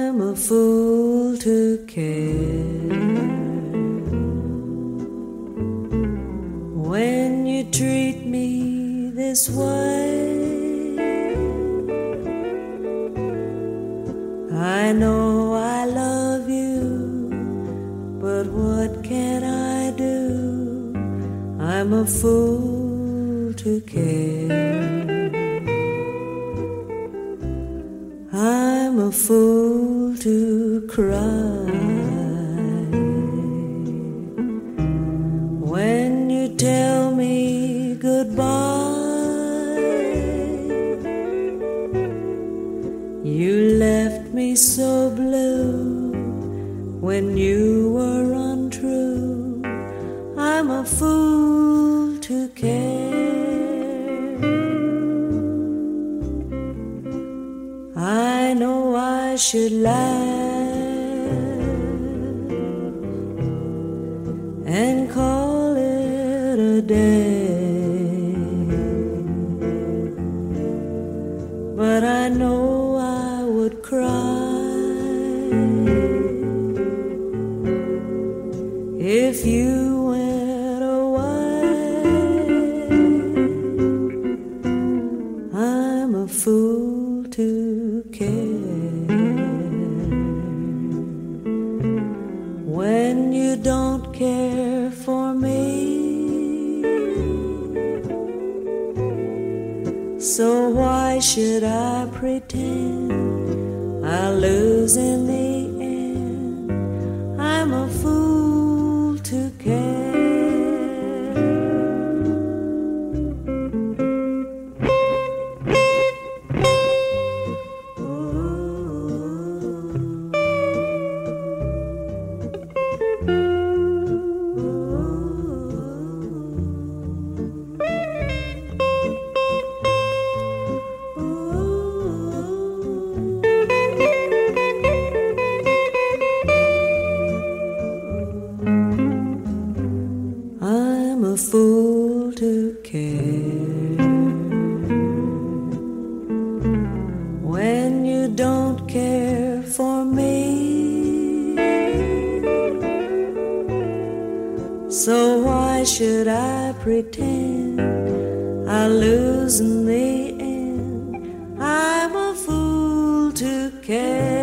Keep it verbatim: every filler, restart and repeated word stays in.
I'm a fool to care. When you treat me this way, I know I love you, but what can I do? I'm a fool to care. I'm a fool to cry when you tell me goodbye. You left me so blue when you were untrue. I'm a fool to care. I know I should laugh and call it a day, but I know I would cry if you went away. I'm a fool to care when you don't care for me. So why should I pretend I'll lose in the end? I'm a fool to care. I'm a fool to care when you don't care for me. So why should I pretend I'll lose in the end? I'm a fool to care.